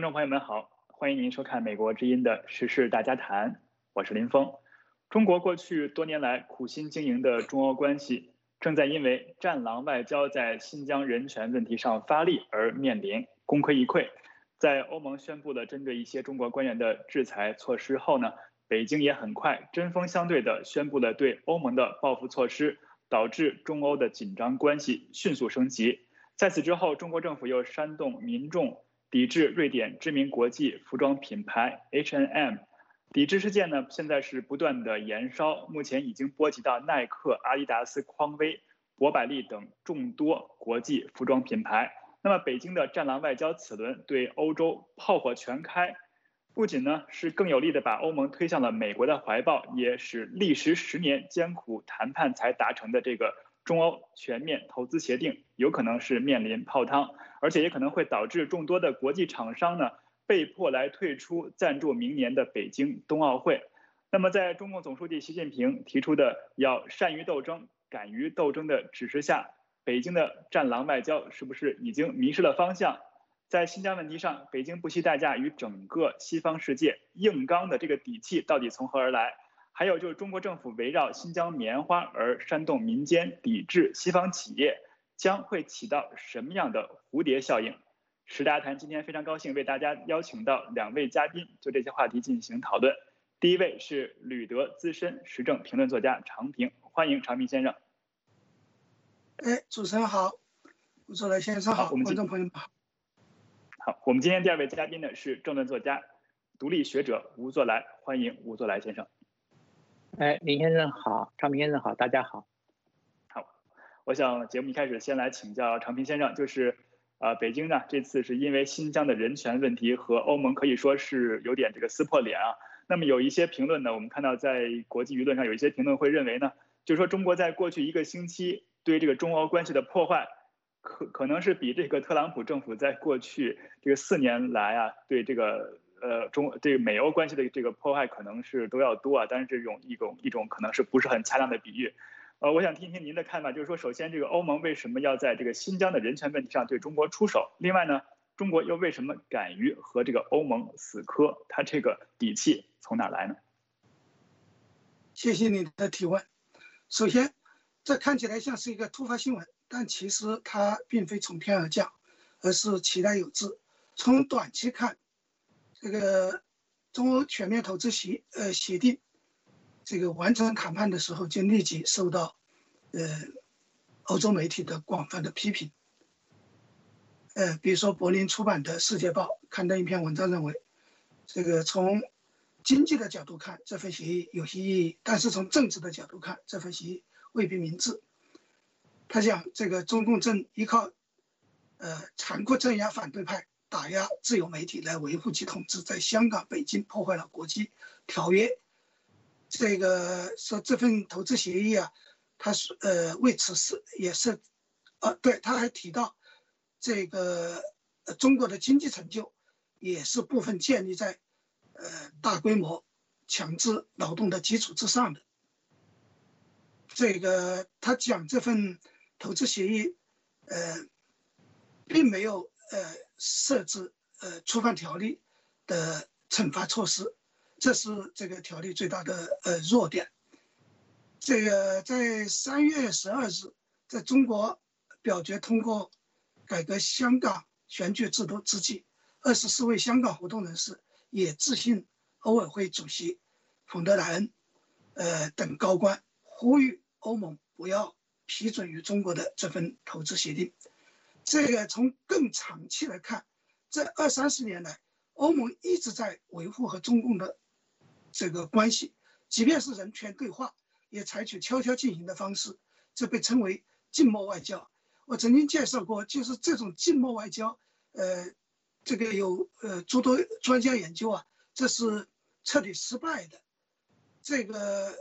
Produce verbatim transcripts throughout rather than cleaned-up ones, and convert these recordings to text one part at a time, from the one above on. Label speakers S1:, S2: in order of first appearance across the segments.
S1: 观众朋友们好，欢迎您收看美国之音的时事大家谈，我是林峰。中国过去多年来苦心经营的中欧关系，正在因为战狼外交在新疆人权问题上发力而面临功亏一篑。在欧盟宣布了针对一些中国官员的制裁措施后呢，北京也很快针锋相对地宣布了对欧盟的报复措施，导致中欧的紧张关系迅速升级。在此之后，中国政府又煽动民众抵制瑞典知名国际服装品牌 H and M， 抵制事件呢现在是不断的延烧，目前已经波及到耐克、阿迪达斯、匡威、博百利等众多国际服装品牌。那么北京的战狼外交此轮对欧洲炮火全开，不仅呢是更有力的把欧盟推向了美国的怀抱，也使历时十年艰苦谈判才达成的这个中欧全面投资协定有可能是面临泡汤，而且也可能会导致众多的国际厂商呢被迫来退出赞助明年的北京冬奥会。那么在中共总书记习近平提出的要善于斗争、敢于斗争的指示下，北京的战狼外交是不是已经迷失了方向？在新疆问题上，北京不惜代价与整个西方世界硬刚的这个底气到底从何而来？还有就是中国政府围绕新疆棉花而煽动民间抵制西方企业，将会起到什么样的蝴蝶效应？时大谈今天非常高兴为大家邀请到两位嘉宾，就这些话题进行讨论。第一位是旅德资深时政评论作家常平，欢迎常平先生。
S2: 哎，主持人好，吴作来先生好，
S1: 好，我们
S2: 观众朋友们好。
S1: 好，我们今天第二位嘉宾呢是政论作家、独立学者吴作来，欢迎吴作来先生。
S3: 哎，林先生好，常平先生好，大家好。
S1: 好，我想节目一开始先来请教常平先生，就是呃，北京呢这次是因为新疆的人权问题和欧盟可以说是有点这个撕破脸啊。那么有一些评论呢，我们看到在国际舆论上有一些评论会认为呢，就是说中国在过去一个星期对这个中欧关系的破坏，可可能是比这个特朗普政府在过去这个四年来啊对这个呃中这个美欧关系的这个破坏可能是都要多啊。但是这种一种一种可能是不是很恰当的比喻。呃，我想听听您的看法，就是说，首先这个欧盟为什么要在这个新疆的人权问题上对中国出手？另外呢，中国又为什么敢于和这个欧盟死磕？它这个底气从哪来呢？
S2: 谢谢你的提问。首先，这看起来像是一个突发新闻，但其实它并非从天而降，而是期待有之。从短期看，这个中欧全面投资协呃协定这个完成谈判的时候，就立即受到呃欧洲媒体的广泛的批评。呃，比如说柏林出版的《世界报》刊登一篇文章，认为这个从经济的角度看，这份协议有些意义，但是从政治的角度看，这份协议未必明智。他讲，这个中共正依靠呃残酷镇压反对派、打压自由媒体来维护其统治，在香港、北京破坏了国际条约。这个说这份投资协议啊，他是呃为此事也是，呃，对，他还提到这个、呃、中国的经济成就也是部分建立在呃大规模强制劳动的基础之上的。这个他讲这份投资协议，呃，并没有呃设置呃触犯条例的惩罚措施。这是这个条例最大的呃弱点。这个在三月十二日，在中国表决通过改革香港选举制度之际，二十四位香港活动人士也致信欧委会主席冯德莱恩，呃等高官，呼吁欧盟不要批准与中国的这份投资协定。这个从更长期来看，这二三十年来，欧盟一直在维护和中共的这个关系，即便是人权对话，也采取悄悄进行的方式，这被称为静默外交。我曾经介绍过，就是这种静默外交，呃，这个有呃诸多专家研究啊，这是彻底失败的。这个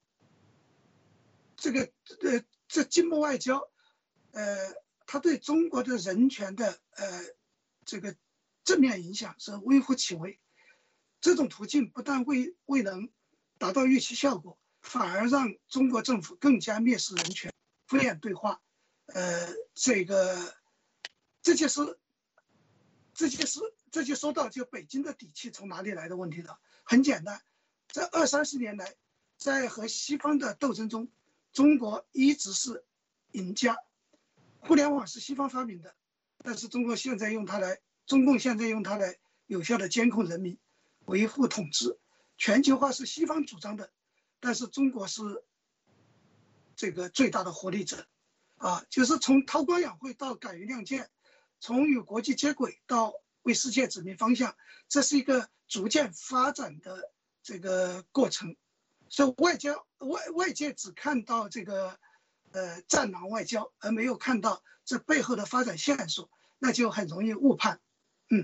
S2: 这个呃这静默外交，呃，它对中国的人权的呃这个正面影响是微乎其微。这种途径不但未未能达到预期效果，反而让中国政府更加蔑视人权、敷衍对话。呃，这个这就是这就是这就说到就北京的底气从哪里来的问题了。很简单，这二三十年来，在和西方的斗争中，中国一直是赢家。互联网是西方发明的，但是中国现在用它来，中共现在用它来有效的监控人民，维护统治。全球化是西方主张的，但是中国是这个最大的活力者，啊，就是从韬光养晦到敢于亮剑，从与国际接轨到为世界指明方向，这是一个逐渐发展的这个过程。所以外交外外界只看到这个呃战狼外交，而没有看到这背后的发展线索，那就很容易误判。嗯，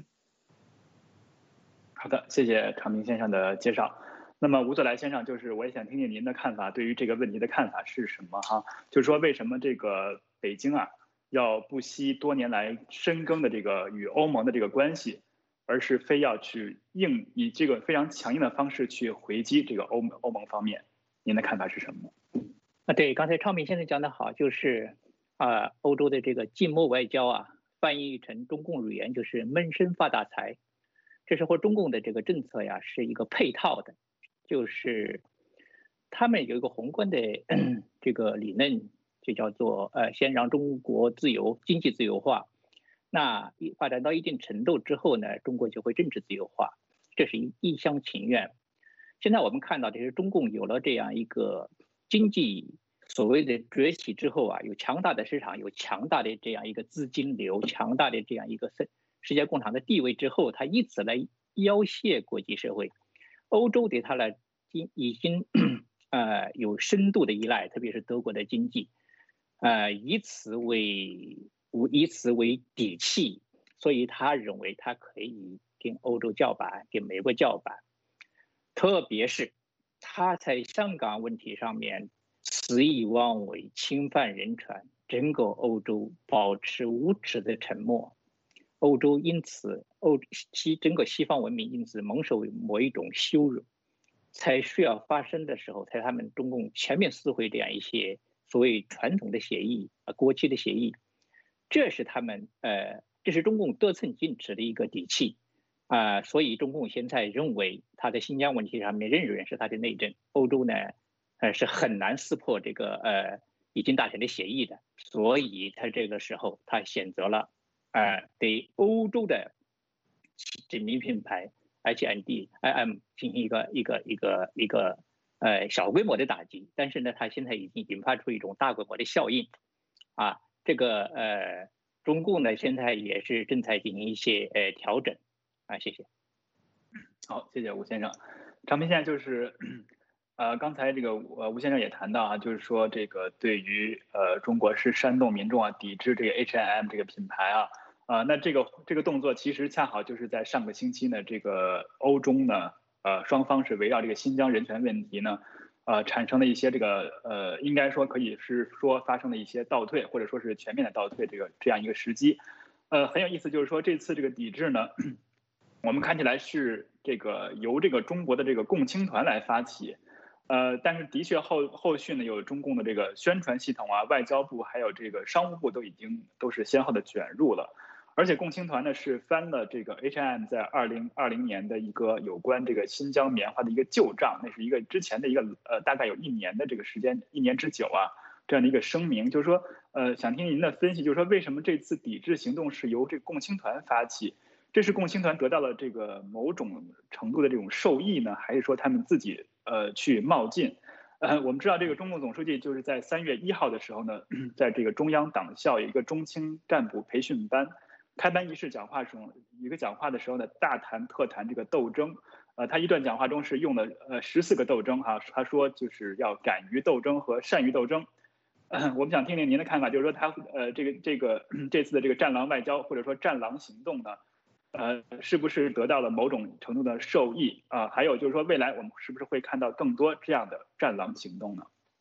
S1: 好的，谢谢常明先生的介绍。那么吴作来先生，就是我也想听听您的看法，对于这个问题的看法是什么哈？就是说为什么这个北京啊要不惜多年来深耕的这个与欧盟的这个关系，而是非要去硬以这个非常强硬的方式去回击这个欧欧盟方面？您的看法是什么？
S3: 啊，对，刚才昌明先生讲得好，就是啊、呃，欧洲的这个静默外交啊，翻译成中共语言就是闷声发大财。这是和中共的这个政策呀是一个配套的，就是他们有一个宏观的这个理论，就叫做呃，先让中国自由经济自由化，那发展到一定程度之后呢，中国就会政治自由化，这是一一厢情愿。现在我们看到，这是中共有了这样一个经济所谓的崛起之后啊，有强大的市场，有强大的这样一个资金流，强大的这样一个世世界共产的地位之后，他以此来要挟国际社会。欧洲对他来已经呃有深度的依赖，特别是德国的经济，呃以此为以此为底气，所以他认为他可以跟欧洲叫板，跟美国叫板。特别是他在香港问题上面肆意妄为，侵犯人权，整个欧洲保持无耻的沉默。欧洲因此，欧西整个西方文明因此蒙受某一种羞辱，才需要发生的时候，才他们中共全面撕毁这样一些所谓传统的协议啊，国际的协议，这是他们呃，这是中共得寸进尺的一个底气啊、呃，所以中共现在认为他在新疆问题上面仍然是他的内政，欧洲呢，呃是很难撕破这个呃已经达成的协议的，所以他这个时候他选择了。呃，对欧洲的知名品牌 H and M、I M 进行一个一个一个一个呃小规模的打击，但是呢，它现在已经引发出一种大规模的效应，啊，这个呃，中共呢现在也是正在进行一些呃调整，啊，谢谢。
S1: 好，谢谢吴先生。常明先生就是。呃，刚才这个呃吴先生也谈到啊，就是说这个对于呃中国是煽动民众啊抵制这个 H and M 这个品牌啊，啊、呃、那这个这个动作其实恰好就是在上个星期呢，这个欧中呢呃双方是围绕这个新疆人权问题呢，呃产生了一些这个呃应该说可以是说发生了一些倒退，或者说是全面的倒退这个这样一个时机，呃很有意思，就是说这次这个抵制呢，我们看起来是这个由这个中国的这个共青团来发起。呃，但是的确后后续呢，有中共的这个宣传系统啊，外交部还有这个商务部都已经都是先后的卷入了，而且共青团呢是翻了这个 H and M 在二零二零年的一个有关这个新疆棉花的一个旧账，那是一个之前的一个呃大概有一年的这个时间，一年之久啊这样的一个声明，就是说呃想听您的分析，就是说为什么这次抵制行动是由这个共青团发起？这是共青团得到了这个某种程度的这种受益呢，还是说他们自己呃去冒进？呃，我们知道这个中共总书记就是在三月一号的时候呢，在这个中央党校有一个中青干部培训班开班仪式讲话中，一个讲话的时候呢，大谈特谈这个斗争。呃，他一段讲话中是用了呃十四个斗争哈、啊，他说就是要敢于斗争和善于斗争。呃，我们想听听您的看法，就是说他呃这个这个这次的这个战狼外交或者说战狼行动呢？呃，是不是得到了某种程度的受益啊、呃？还有就是说，未来我们是不是会看到更多这样的战狼行动呢？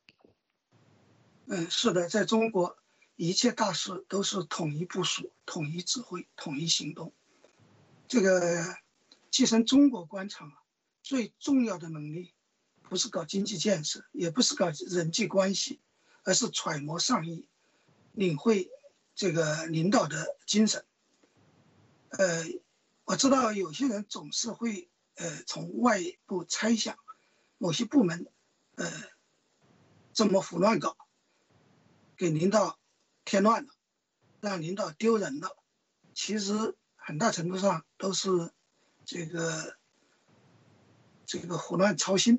S2: 嗯，是的，在中国，一切大事都是统一部署、统一指挥、统一行动。这个继承中国官场啊，最重要的能力，不是搞经济建设，也不是搞人际关系，而是揣摩上意，领会这个领导的精神。呃， 我知道有些人总是会呃从外部猜想某些部门呃这么胡乱搞，给领导添乱了，让领导丢人了。其实很大程度上都是这个这个胡乱操心。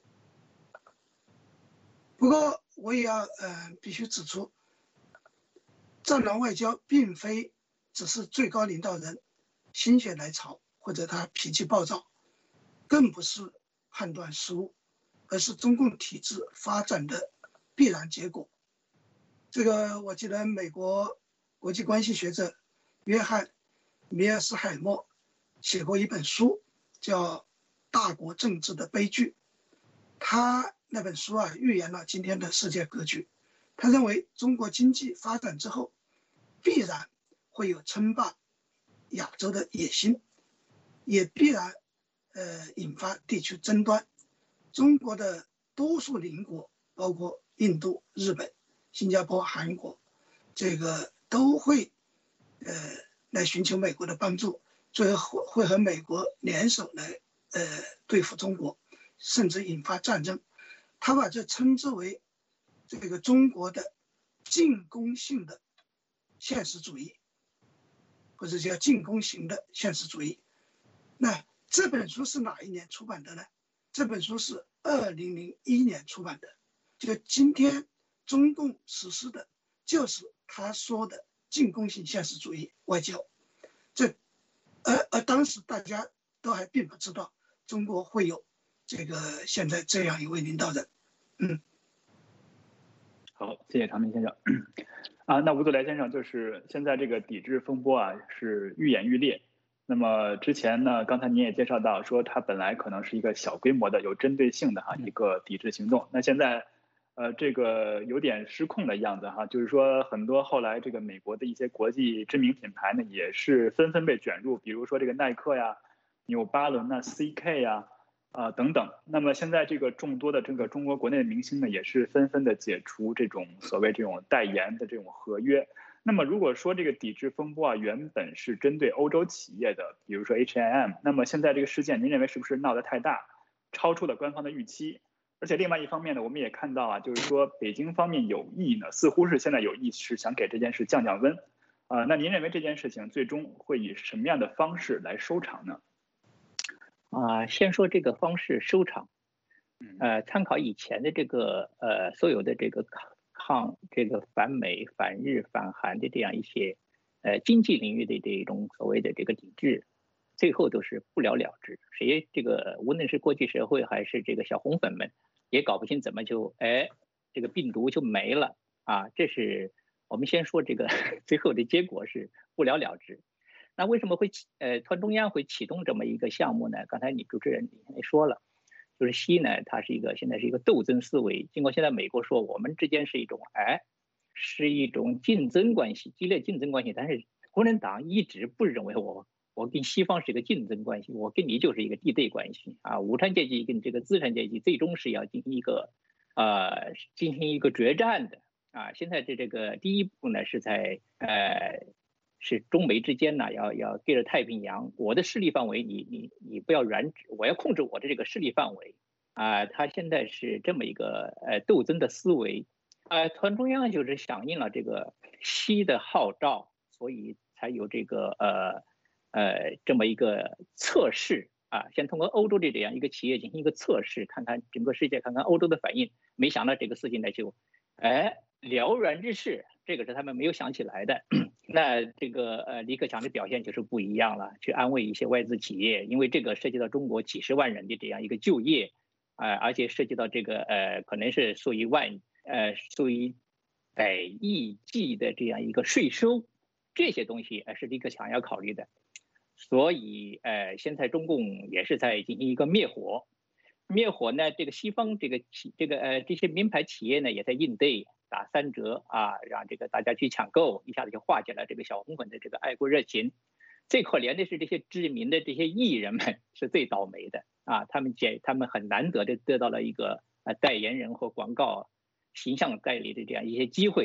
S2: 不过我也要呃必须指出，战狼外交并非只是最高领导人心血来潮或者他脾气暴躁，更不是判断失误，而是中共体制发展的必然结果。这个我记得美国国际关系学者约翰·米尔斯海默写过一本书，叫《大国政治的悲剧》。他那本书啊，预言了今天的世界格局。他认为中国经济发展之后，必然会有称霸亚洲的野心，也必然呃引发地区争端。中国的多数邻国，包括印度、日本、新加坡、韩国，这个都会呃来寻求美国的帮助，最后会和美国联手来呃对付中国，甚至引发战争。他把这称之为这个中国的进攻性的现实主义，或者叫进攻型的现实主义。那这本书是哪一年出版的呢？这本书是二零零一年出版的。就今天中共实施的就是他说的进攻型现实主义外交。这而而当时大家都还并不知道中国会有这个现在这样一位领导人。嗯，
S1: 好，谢谢唐明先生。啊，那吴祖来先生，就是现在这个抵制风波啊是愈演愈烈。那么之前呢，刚才您也介绍到说，它本来可能是一个小规模的、有针对性的哈一个抵制行动。那现在，呃，这个有点失控的样子哈，就是说很多后来这个美国的一些国际知名品牌呢，也是纷纷被卷入，比如说这个耐克呀、纽巴伦呐、C K 呀。啊、呃、等等，那么现在这个众多的这个中国国内的明星呢，也是纷纷的解除这种所谓这种代言的这种合约。那么如果说这个抵制风波啊，原本是针对欧洲企业的，比如说 H and M， 那么现在这个事件，您认为是不是闹得太大，超出了官方的预期？而且另外一方面呢，我们也看到啊，就是说北京方面有意呢，似乎是现在有意是想给这件事降降温。啊、呃，那您认为这件事情最终会以什么样的方式来收场呢？
S3: 啊，先说这个方式收场，呃，参考以前的这个呃所有的这个抗抗这个反美、反日、反韩的这样一些呃经济领域的这种所谓的这个抵制，最后都是不了了之。谁这个无论是国际社会还是这个小红粉们，也搞不清怎么就哎这个病毒就没了啊。这是我们先说这个最后的结果是不了了之。那为什么会呃，团中央会启动这么一个项目呢？刚才你主持人也说了，就是习呢，它是一个现在是一个斗争思维。尽管现在美国说我们之间是一种哎，是一种竞争关系，激烈竞争关系，但是共产党一直不认为我我跟西方是一个竞争关系，我跟你就是一个敌对关系啊。无产阶级跟这个资产阶级最终是要进行一个呃进行一个决战的啊。现在这这个第一步呢是在呃。是中美之间呢，要要对着太平洋，我的势力范围你你你不要染指，我要控制我的这个势力范围啊、呃。他现在是这么一个呃斗争的思维啊、呃。团中央就是响应了这个习的号召，所以才有这个呃呃这么一个测试啊，先通过欧洲的这样一个企业进行一个测试，看看整个世界看看欧洲的反应。没想到这个事情呢就哎了然之势，这个是他们没有想起来的。那这个呃，李克强的表现就是不一样了，去安慰一些外资企业，因为这个涉及到中国几十万人的这样一个就业，啊、呃，而且涉及到这个呃，可能是数以万呃，数以百亿计的这样一个税收，这些东西呃是李克强要考虑的，所以呃，现在中共也是在进行一个灭火，灭火呢，这个西方这个企这个呃这些名牌企业呢也在应对。打三折啊，让这个大家去抢购，一下子就化解了这个小红粉的这个爱国热情。最可怜的是这些知名的这些艺人们是最倒霉的啊，他们解他们很难得的得到了一个呃代言人或广告形象代理的这样一些机会，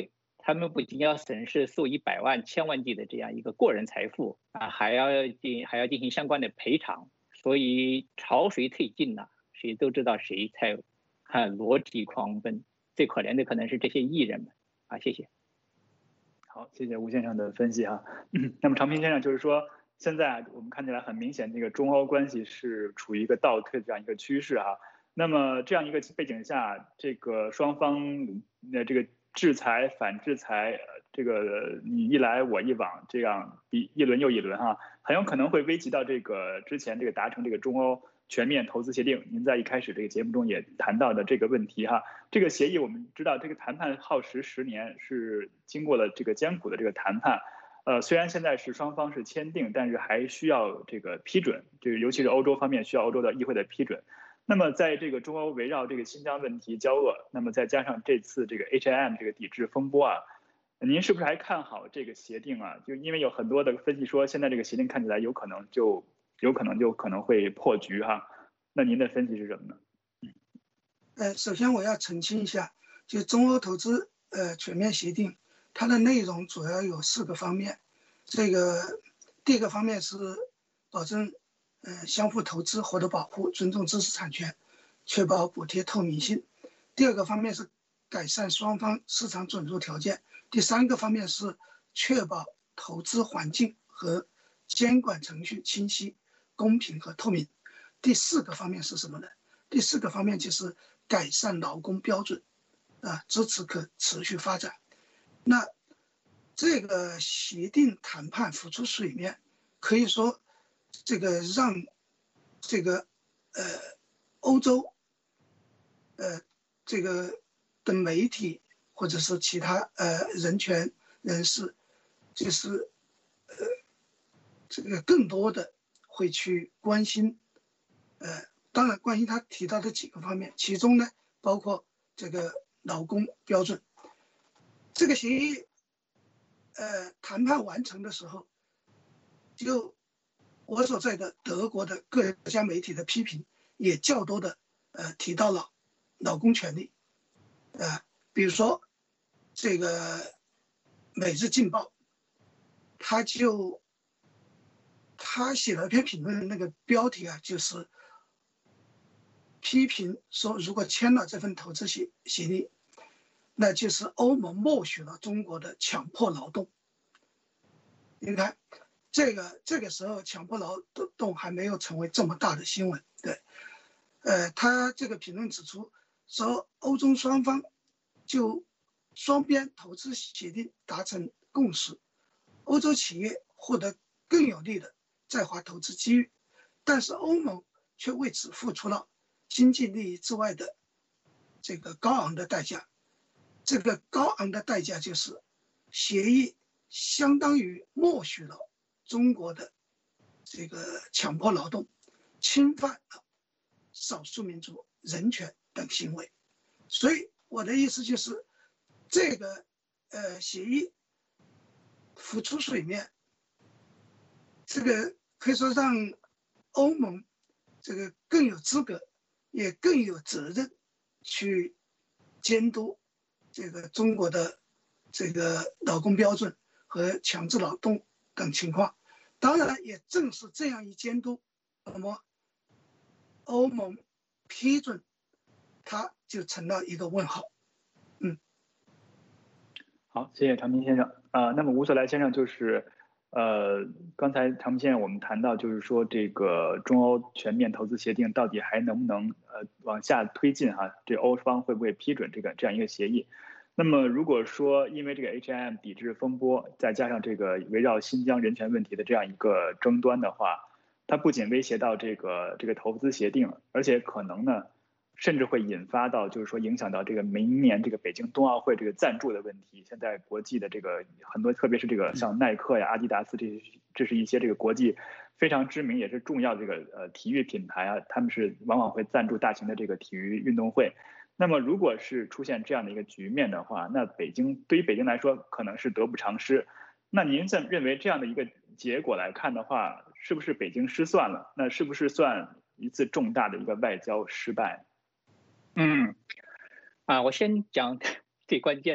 S3: 他们不仅要损失数以百万、千万计的这样一个个人财富啊，还要进还要进行相关的赔偿。所以潮水退尽了，谁都知道谁才啊裸体狂奔。最可怜的可能是这些艺人们啊。谢谢。
S1: 好，谢谢吴先生的分析哈。那么长平先生就是说，现在我们看起来很明显，这个中欧关系是处于一个倒退的这样一个趋势哈。那么这样一个背景下，这个双方的这个制裁、反制裁，这个你一来我一往，这样一一轮又一轮哈，很有可能会危及到这个之前这个达成这个中欧全面投资协定。您在一开始这个节目中也谈到的这个问题哈，这个协议我们知道，这个谈判耗时十年，是经过了这个艰苦的这个谈判。呃，虽然现在是双方是签订，但是还需要这个批准，这个尤其是欧洲方面需要欧洲的议会的批准。那么在这个中欧围绕这个新疆问题交恶，那么再加上这次这个 H I M 这个抵制风波啊，您是不是还看好这个协定啊？就因为有很多的分析说，现在这个协定看起来有可能就有可能就可能会破局哈。那您的分析是什么呢？
S2: 呃，首先我要澄清一下，就中欧投资呃全面协定，它的内容主要有四个方面。这个第一个方面是保证呃相互投资获得保护，尊重知识产权，确保补贴透明性。第二个方面是改善双方市场准入条件。第三个方面是确保投资环境和监管程序清晰、公平和透明。第四个方面是什么呢？第四个方面就是改善劳工标准，啊，支持可持续发展。那这个协定谈判浮出水面，可以说这个让这个呃欧洲呃这个的媒体或者是其他呃人权人士，就是呃这个更多的会去关心，呃当然关心他提到的几个方面，其中呢包括这个劳工标准。这个协议呃谈判完成的时候，就我所在的德国的各家媒体的批评也较多的呃提到了劳工权利，呃比如说这个《每日镜报》，他就他写了一篇评论，那个标题啊就是批评说，如果签了这份投资协协议，那就是欧盟默许了中国的强迫劳动。你看，这个这个时候强迫劳动还没有成为这么大的新闻，对。呃，他这个评论指出说，欧中双方就双边投资协定达成共识，欧洲企业获得更有利的在华投资机遇，但是欧盟却为此付出了经济利益之外的这个高昂的代价。这个高昂的代价就是协议相当于默许了中国的这个强迫劳动，侵犯了少数民族人权等行为。所以我的意思就是，这个呃协议浮出水面，这个可以说让欧盟这个更有资格，也更有责任去监督这个中国的这个劳工标准和强制劳动等情况。当然，也正是这样一监督，那么欧盟批准它就成了一个问号。嗯，
S1: 好，谢谢长平先生。啊、呃，那么吴所来先生就是，呃，刚才长平先生我们谈到，就是说这个中欧全面投资协定到底还能不能呃往下推进哈？这欧方会不会批准这个这样一个协议？那么如果说因为这个 H I M 抵制风波，再加上这个围绕新疆人权问题的这样一个争端的话，它不仅威胁到这个这个投资协定，而且可能呢，甚至会引发到就是说影响到这个明年这个北京冬奥会这个赞助的问题。现在国际的这个很多，特别是这个像耐克呀、阿迪达斯这些，这是一些这个国际非常知名也是重要的这个呃体育品牌啊，他们是往往会赞助大型的这个体育运动会。那么如果是出现这样的一个局面的话，那北京对于北京来说可能是得不偿失。那您在认为这样的一个结果来看的话，是不是北京失算了？那是不是算一次重大的一个外交失败？
S3: 嗯，啊，我先讲最关键的，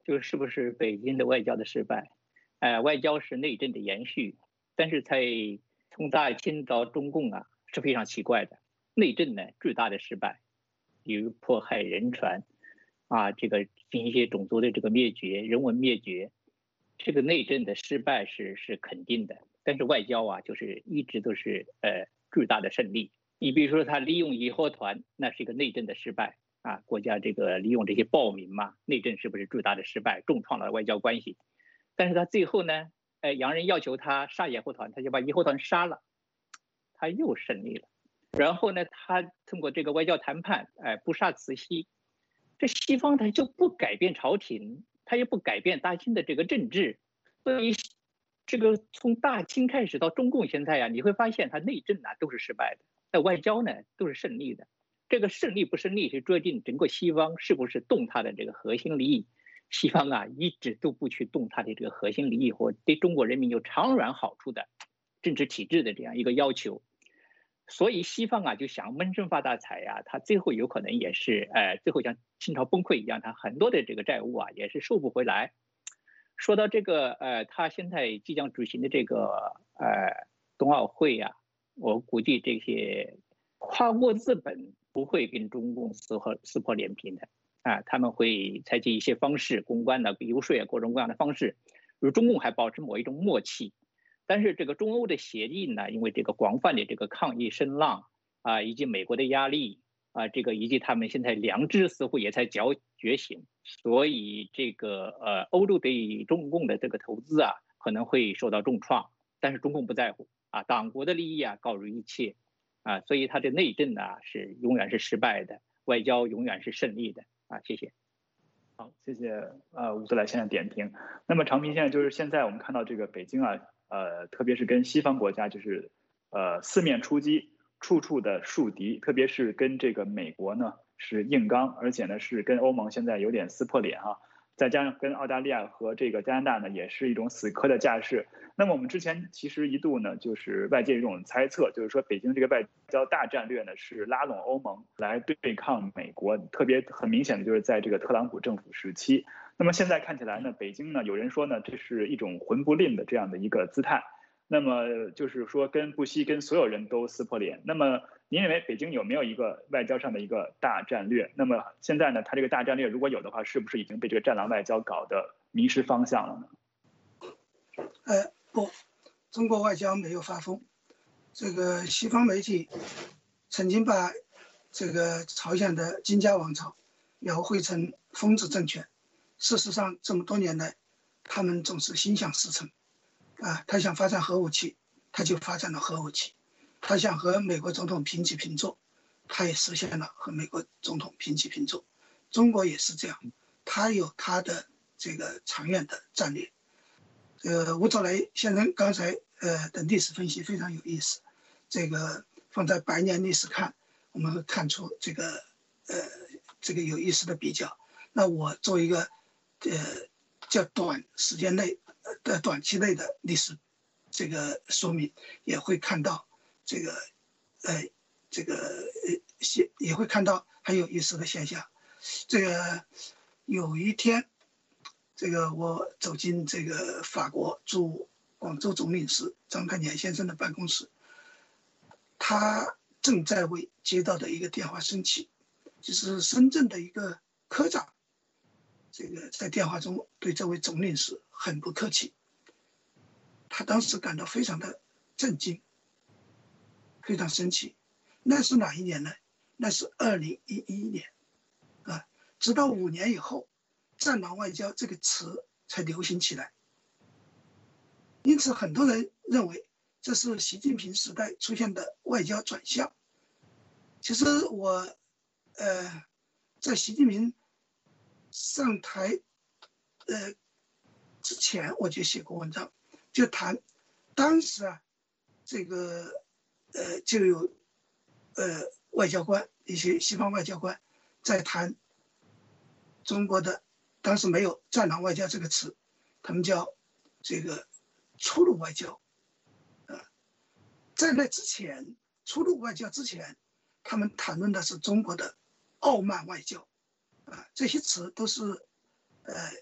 S3: 就是不是北京的外交的失败？呃，外交是内政的延续，但是在从大清到中共啊是非常奇怪的，内政呢巨大的失败，比如迫害人权啊，这个进行一些种族的这个灭绝、人文灭绝，这个内政的失败是是肯定的，但是外交啊就是一直都是呃巨大的胜利。你比如说他利用义和团，那是一个内政的失败。啊，国家这个利用这些暴民嘛，内政是不是巨大的失败，重创了外交关系？但是他最后呢，哎，洋人要求他杀义和团，他就把义和团杀了，他又胜利了。然后呢，他通过这个外交谈判，哎，不杀慈禧，这西方他就不改变朝廷，他也不改变大清的这个政治，所以这个从大清开始到中共现在呀、啊，你会发现他内政啊都是失败的，在外交呢都是胜利的。这个胜利不胜利是决定整个西方是不是动他的这个核心利益。西方啊一直都不去动他的这个核心利益或对中国人民有长远好处的政治体制的这样一个要求。所以西方啊就想闷声发大财呀、啊，他最后有可能也是呃最后像清朝崩溃一样，他很多的这个债务啊也是收不回来。说到这个呃他现在即将举行的这个呃冬奥会呀、啊，我估计这些跨国资本不会跟中共撕破撕破脸皮的啊，他们会采取一些方式，公关的游说啊，各种各样的方式。而中共还保持某一种默契，但是这个中欧的协议呢，因为这个广泛的这个抗议声浪啊，以及美国的压力啊，这个以及他们现在良知似乎也在觉觉醒，所以这个呃欧洲对中共的这个投资啊可能会受到重创，但是中共不在乎啊，党国的利益啊高于一切。啊，所以他的内政呢是永远是失败的，外交永远是胜利的啊！谢谢。
S1: 好，谢谢呃吴德来先生点评。那么长平先生就是现在我们看到这个北京啊，呃，特别是跟西方国家就是呃四面出击，处处的树敌，特别是跟这个美国呢是硬刚，而且呢是跟欧盟现在有点撕破脸哈。再加上跟澳大利亚和这个加拿大呢，也是一种死磕的架势。那么我们之前其实一度呢，就是外界有一种猜测，就是说北京这个外交大战略呢是拉拢欧盟来对抗美国，特别很明显的就是在这个特朗普政府时期。那么现在看起来呢，北京呢有人说呢，这是一种魂不吝的这样的一个姿态。那么就是说跟不惜跟所有人都撕破脸。那么您认为北京有没有一个外交上的一个大战略？那么现在呢，它这个大战略如果有的话，是不是已经被这个战狼外交搞得迷失方向了呢？
S2: 呃，不，中国外交没有发疯。这个西方媒体曾经把这个朝鲜的金家王朝描绘成疯子政权，事实上这么多年来，他们总是心想事成。啊，他想发展核武器，他就发展了核武器；他想和美国总统平起平坐，他也实现了和美国总统平起平坐。中国也是这样，他有他的这个长远的战略。呃，吴佐雷先生刚才呃的历史分析非常有意思，这个放在百年历史看，我们会看出这个呃这个有意思的比较。那我做一个呃较短时间内的短期内的历史这个说明，也会看到这个呃这个呃也会看到很有意思的现象。这个有一天，这个我走进这个法国驻广州总领事张开年先生的办公室，他正在为接到的一个电话生气，就是深圳的一个科长，这个在电话中对这位总领事很不客气，他当时感到非常的震惊，非常生气。那是哪一年呢？那是二零一一年，啊，直到五年以后，战狼外交这个词才流行起来。因此，很多人认为这是习近平时代出现的外交转向。其实我，呃，在习近平上台，呃，之前我就写过文章，就谈当时啊，这个呃就有呃外交官，一些西方外交官在谈中国的，当时没有战狼外交这个词，他们叫这个粗鲁外交。呃，在那之前，粗鲁外交之前，他们谈论的是中国的傲慢外交。啊，这些词都是呃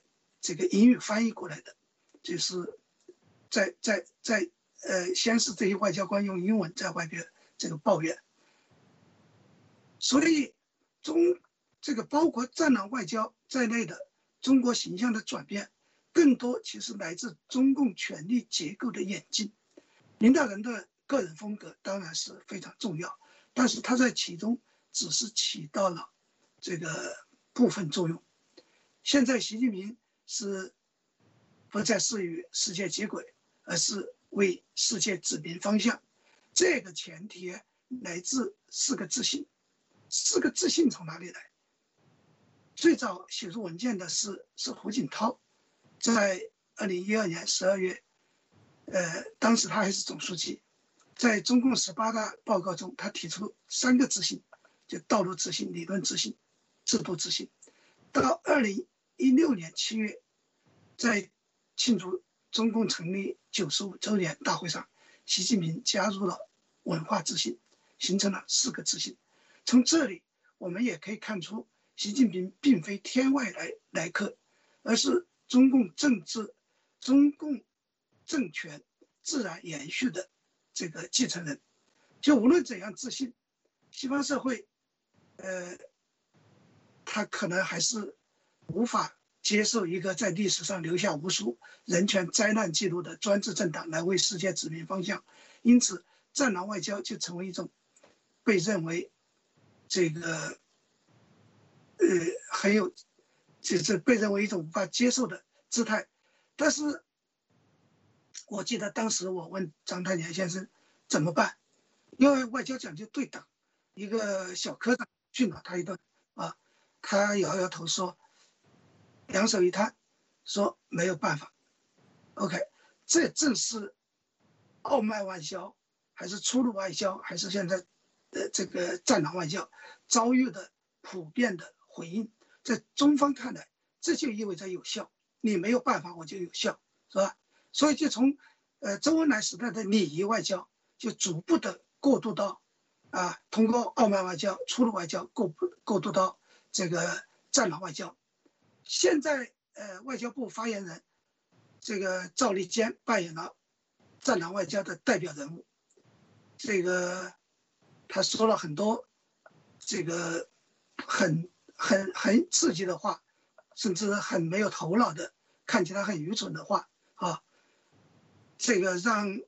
S2: 这个英语翻译过来的，就是在在在呃，先是这些外交官用英文在外边这个抱怨，所以中这个包括战狼外交在内的中国形象的转变，更多其实来自中共权力结构的演进。领导人的个人风格当然是非常重要，但是他在其中只是起到了这个部分作用。现在习近平是不再是与世界接轨，而是为世界指明方向。这个前提来自四个自信。四个自信从哪里来？最早写入文件的是是胡锦涛，在二零一二年十二月，呃，当时他还是总书记，在中共十八大报告中，他提出三个自信，就道路自信、理论自信、制度自信。到二零一六年七月，在庆祝中共成立九十五周年大会上，习近平加入了文化自信，形成了四个自信。从这里我们也可以看出，习近平并非天外来来客，而是中共政治、中共政权自然延续的这个继承人。就无论怎样自信，西方社会，呃，他可能还是无法接受一个在历史上留下无数人权灾难记录的专制政党来为世界指明方向，因此战狼外交就成为一种被认为这个呃很有就是被认为一种无法接受的姿态。但是我记得当时我问章太炎先生怎么办，因为外交讲究对等，一个小科长训了他一顿啊，他摇摇头说，两手一摊，说没有办法。 OK， 这正是傲慢外交还是粗鲁外交还是现在的这个战狼外交遭遇的普遍的回应。在中方看来，这就意味着有效，你没有办法我就有效，是吧？所以就从呃周恩来时代的礼仪外交就逐步的过渡到啊，通过傲慢外交、粗鲁外交过过渡到这个战狼外交。现在呃外交部发言人这个赵立坚扮演了战狼外交的代表人物，这个他说了很多这个很很很刺激的话，甚至很没有头脑的，看起来很愚蠢的话啊，这个让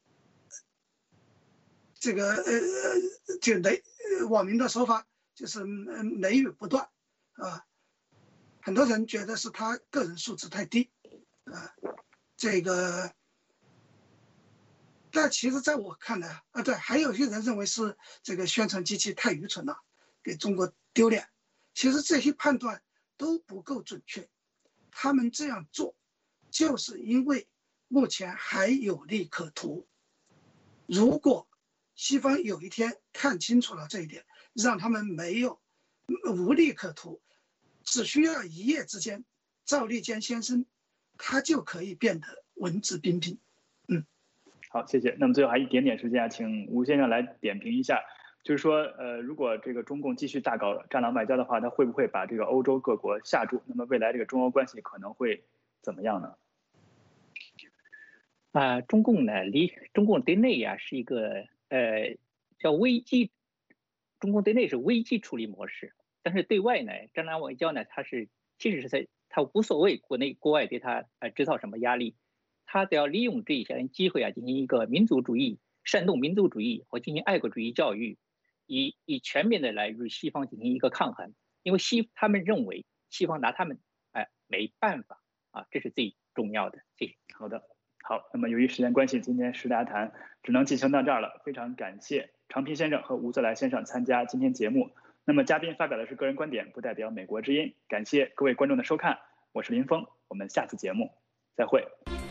S2: 这个呃就雷网民的说法就是雷语不断啊，很多人觉得是他个人素质太低啊，这个。但其实在我看来啊，对，还有些人认为是这个宣传机器太愚蠢了，给中国丢脸。其实这些判断都不够准确，他们这样做就是因为目前还有利可图。如果西方有一天看清楚了这一点，让他们没有无利可图，只需要一夜之间，赵立坚先生他就可以变得文质彬彬。嗯。
S1: 好，谢谢。那么最后还一点点时间啊，请吴先生来点评一下，就是说，呃，如果这个中共继续大搞战狼外交的话，它会不会把这个欧洲各国吓住？那么未来这个中欧关系可能会怎么样呢？
S3: 啊、呃，中共呢，离中共对内呀、啊、是一个呃叫危机，中共对内是危机处理模式，但是对外呢，战狼外交呢，它是其实是在它无所谓国内国外对它呃制造什么压力。他只要利用这些机会啊，进行一个民族主义、煽动民族主义或进行爱国主义教育，以以全面的来与西方进行一个抗衡。因为西他们认为西方拿他们哎没办法啊，这是最重要的。谢谢。
S1: 好的，好。那么由于时间关系，今天时大谈只能进行到这儿了。非常感谢长平先生和吴泽来先生参加今天节目。那么嘉宾发表的是个人观点，不代表美国之音。感谢各位观众的收看，我是林峰，我们下次节目再会。